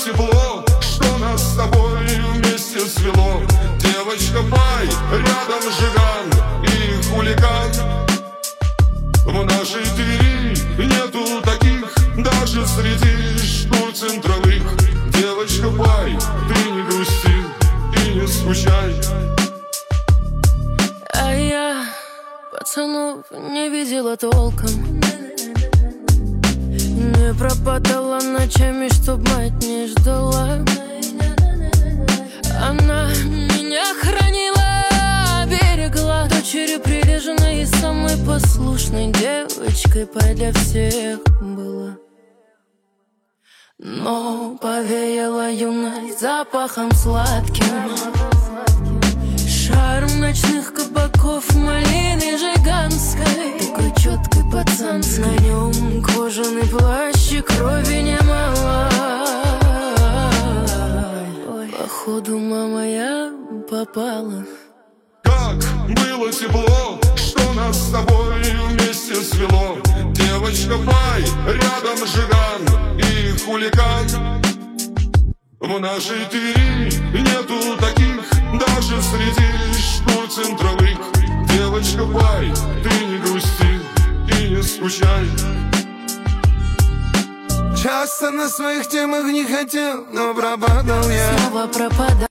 тепло, что нас с тобой вместе свело. Девочка, пай, рядом Жиган и хулиган. В нашей Твери нету таких, даже среди школ центровых. Девочка, пай, ты не грусти и не скучай. А я пацанов не видела толком, не пропадала ночами, чтоб мать не ждала. Она меня хранила, берегла, дочерью прилежной и самой послушной девочкой, пай для всех была. Но повеяла юность запахом сладким, шарм ночных кабаков, малины жиганской, такой четкой пацанской. На нем кожаный плащ и крови немало. Ой, походу, мама, я попала. Как было тепло, что нас с тобой вместе свело. Девочка, пай, рядом Жиган и хулиган. В нашей Твери нету таких, даже среди школ центровых. Девочка, пай, ты не грусти и не скучай. Часто на своих темах не хотел, но пропадал я. Снова пропадал.